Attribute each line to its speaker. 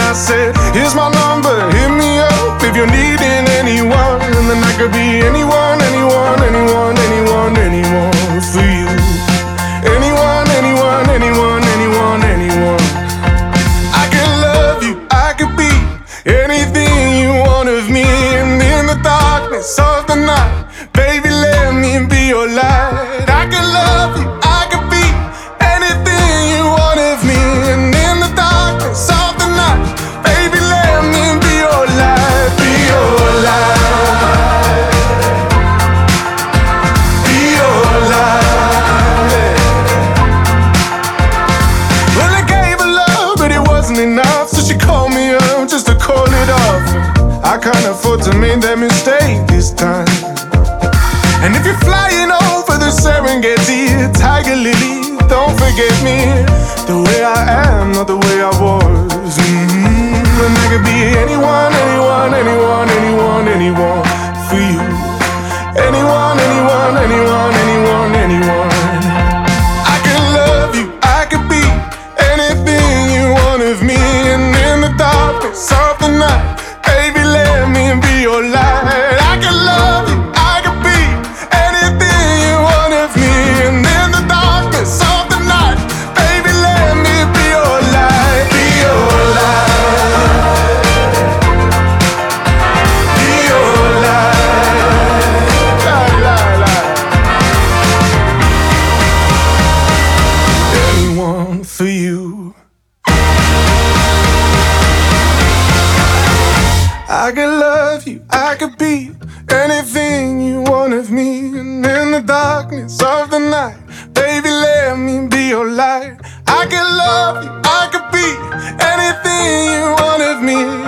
Speaker 1: I said, here's my number, hit me up if you're needing anyone. And then I could be anyone, anyone, anyone, anyone, anyone for you. Anyone, anyone, anyone, anyone, anyone. I could love you, I could be anything you want of me. And in the darkness of the night, baby, let me be your light. I could love you, I could be anything you want of me. And in the darkness of the night, baby, let me be your light. Be your light. Be your light. Well, I gave her love, but it wasn't enough, so she called me up just to call it off. I can't afford to make that mistake this time. And if you're flying over the Serengeti, Tiger Lily, don't forget me. The way I am, not the way I was. And I could be anyone, anyone, anyone, anyone, anyone for you. Anyone, anyone, anyone, anyone, anyone. I could love you, I could be anything you want of me. And in the darkness of the night, baby, let me be your light. I could love you, I could be anything you want of me. And in the darkness of the night, baby, let me be your light. Be your light. Be your light. Anyone for you. I could love you, I could be anything you want of me. And in the darkness of the night, baby, let me be your light. I could love you, I could be anything you want of me.